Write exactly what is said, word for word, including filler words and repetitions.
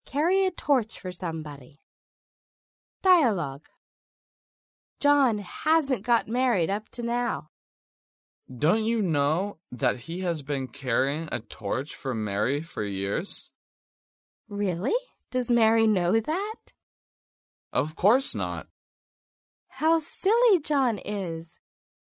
Carry a torch for somebody. Dialogue. John hasn't got married up to now. Don't you know that he has been carrying a torch for Mary for years? Really? Does Mary know that? Of course not. How silly John is.